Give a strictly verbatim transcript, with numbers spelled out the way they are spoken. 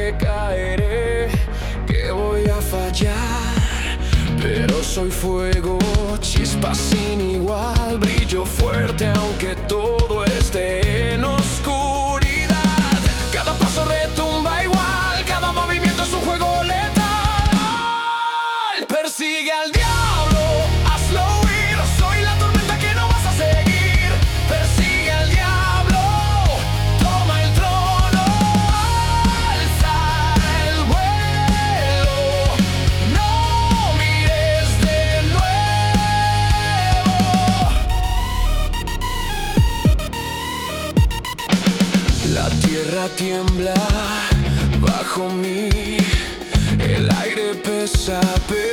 que caeré, que voy a fallar, pero soy fuego, chispa sin igual, brillo fuerte aunque todo esté en oscuridad. Cada paso retumba igual, cada movimiento es un juego letal. Persigue al diablo, hazlo huir, soy la tormenta que no vas a seguir. Persigue al diablo, toma el trono, alza el vuelo, no mires de nuevo. La tierra tiembla bajo mí, el aire pesa, pero